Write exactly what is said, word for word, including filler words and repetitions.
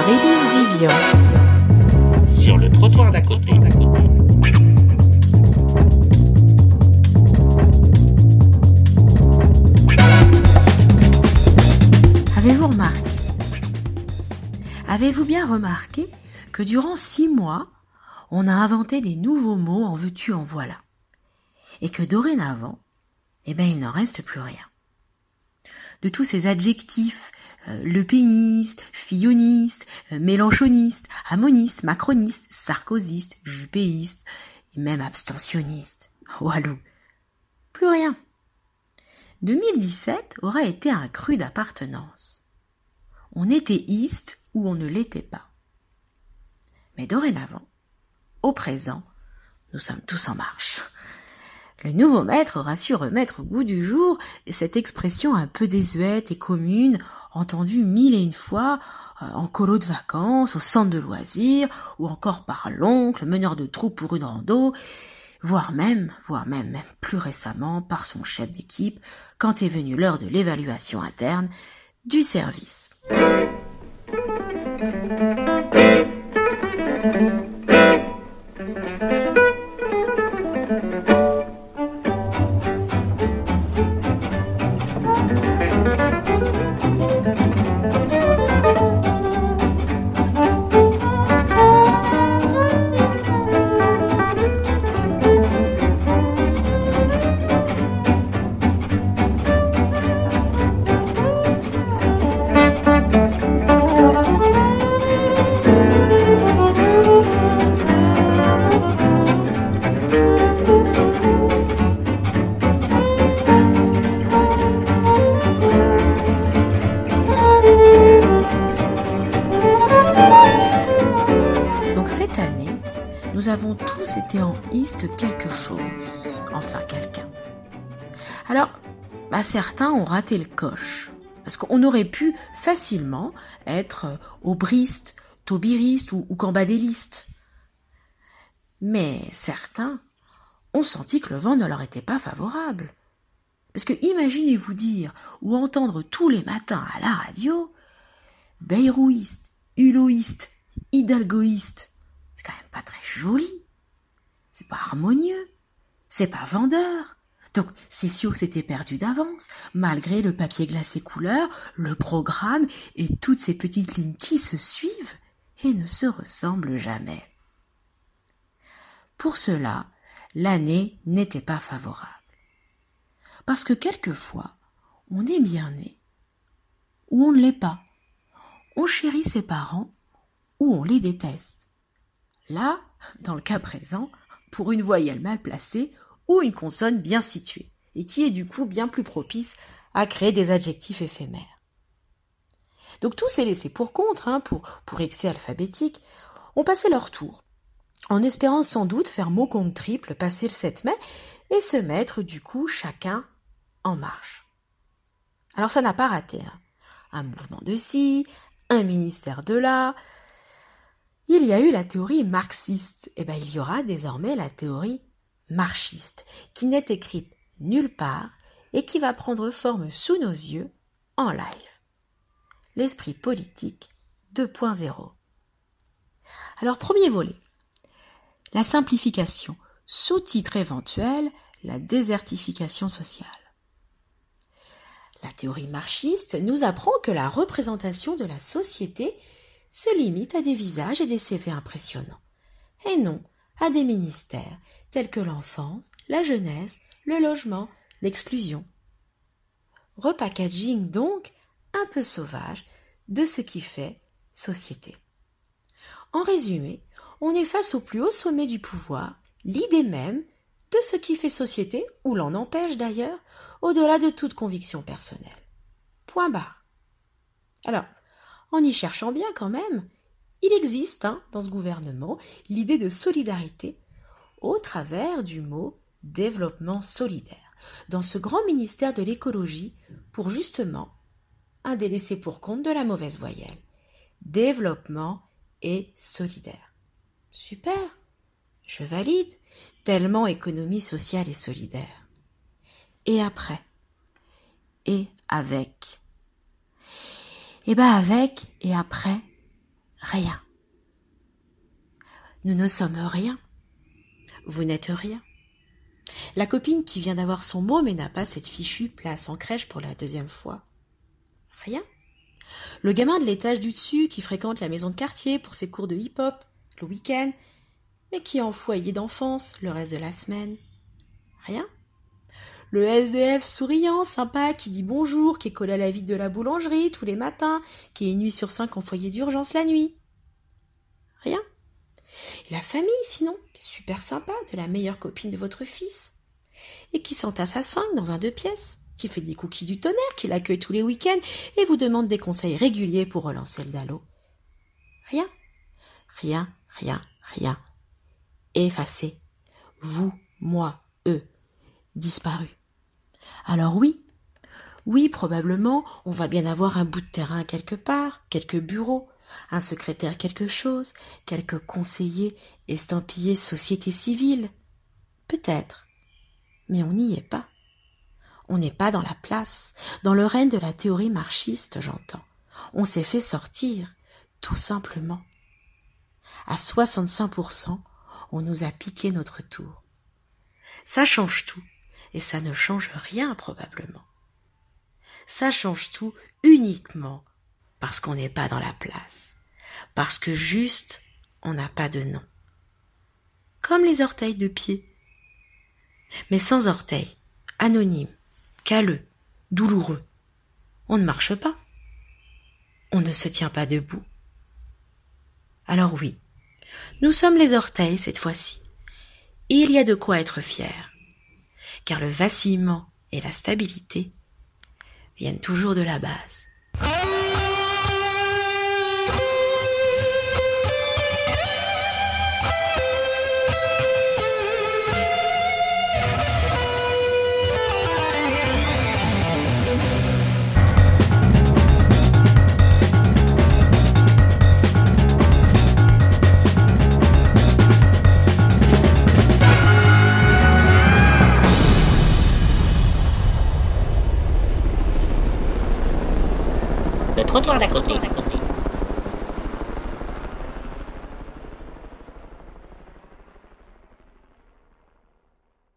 Marie-Lise Vivian. Sur le trottoir d'à côté. Avez-vous remarqué Avez-vous bien remarqué que durant six mois, on a inventé des nouveaux mots en veux-tu en voilà, et que dorénavant, eh ben, il n'en reste plus rien. De tous ces adjectifs, euh, lepéniste, filloniste, euh, mélanchoniste, amoniste, macroniste, sarkozyste, juppéiste, et même abstentionniste. Walou. Plus rien. deux mille dix-sept aura été un cru d'appartenance. On était iste ou on ne l'était pas. Mais dorénavant, au présent, nous sommes tous en marche. Le nouveau maître aura su remettre au goût du jour cette expression un peu désuète et commune, entendue mille et une fois euh, en colo de vacances, au centre de loisirs, ou encore par l'oncle, meneur de troupe pour une rando, voire même, voire même, même plus récemment par son chef d'équipe, quand est venue l'heure de l'évaluation interne du service. Nous avons tous été en iste quelque chose, enfin quelqu'un. Alors, bah certains ont raté le coche, parce qu'on aurait pu facilement être aubriste, taubiriste ou, ou cambadéliste. Mais certains ont senti que le vent ne leur était pas favorable. Parce que imaginez-vous dire ou entendre tous les matins à la radio Beyrouiste, Huloïste, Hidalgoïste. C'est quand même pas très joli. C'est pas harmonieux. C'est pas vendeur. Donc, c'est sûr que c'était perdu d'avance, malgré le papier glacé couleur, le programme et toutes ces petites lignes qui se suivent et ne se ressemblent jamais. Pour cela, l'année n'était pas favorable. Parce que quelquefois, on est bien né, ou on ne l'est pas. On chérit ses parents, ou on les déteste. Là, dans le cas présent, pour une voyelle mal placée ou une consonne bien située, et qui est du coup bien plus propice à créer des adjectifs éphémères. Donc tous ces laissés pour compte, hein, pour, pour excès alphabétique, ont passé leur tour, en espérant sans doute faire mot compte triple passer le sept mai et se mettre du coup chacun en marche. Alors ça n'a pas raté, hein. Un mouvement de ci, un ministère de là. Il y a eu la théorie marxiste, et bien il y aura désormais la théorie marchiste, qui n'est écrite nulle part et qui va prendre forme sous nos yeux en live. L'esprit politique deux point zéro. Alors premier volet, la simplification, sous-titre éventuel, la désertification sociale. La théorie marxiste nous apprend que la représentation de la société se limite à des visages et des C V impressionnants, et non à des ministères tels que l'enfance, la jeunesse, le logement, l'exclusion. Repackaging donc un peu sauvage de ce qui fait société. En résumé, on est face au plus haut sommet du pouvoir, l'idée même de ce qui fait société, ou l'en empêche d'ailleurs, au-delà de toute conviction personnelle. Point barre. Alors, en y cherchant bien quand même, il existe hein, dans ce gouvernement l'idée de solidarité au travers du mot développement solidaire, dans ce grand ministère de l'écologie pour justement un des laissés pour compte de la mauvaise voyelle. Développement et solidaire. Super, je valide, tellement économie sociale et solidaire. Et après, et avec. Et ben avec et après, rien. Nous ne sommes rien. Vous n'êtes rien. La copine qui vient d'avoir son mot mais n'a pas cette fichue place en crèche pour la deuxième fois. Rien. Le gamin de l'étage du dessus qui fréquente la maison de quartier pour ses cours de hip-hop le week-end, mais qui est en foyer d'enfance le reste de la semaine. Rien. Le S D F souriant, sympa, qui dit bonjour, qui est collé à la vitre de la boulangerie tous les matins, qui est une nuit sur cinq en foyer d'urgence la nuit. Rien. Et la famille, sinon, qui est super sympa, de la meilleure copine de votre fils, et qui s'entasse à cinq dans un deux pièces, qui fait des cookies du tonnerre, qui l'accueille tous les week-ends et vous demande des conseils réguliers pour relancer le dallo. Rien. Rien, rien, rien. Effacé. Vous, moi, eux. Disparu. Alors oui, oui, probablement, on va bien avoir un bout de terrain quelque part, quelques bureaux, un secrétaire quelque chose, quelques conseillers estampillés société civile. Peut-être. Mais on n'y est pas. On n'est pas dans la place, dans le règne de la théorie marxiste, j'entends. On s'est fait sortir, tout simplement. À soixante-cinq pour cent, on nous a piqué notre tour. Ça change tout, et ça ne change rien probablement. Ça change tout uniquement parce qu'on n'est pas dans la place, parce que juste, on n'a pas de nom. Comme les orteils de pied. Mais sans orteils, anonyme, calleux, douloureux. On ne marche pas. On ne se tient pas debout. Alors oui, nous sommes les orteils cette fois-ci. Et il y a de quoi être fier. Car le vacillement et la stabilité viennent toujours de la base. Le trottoir d'à côté.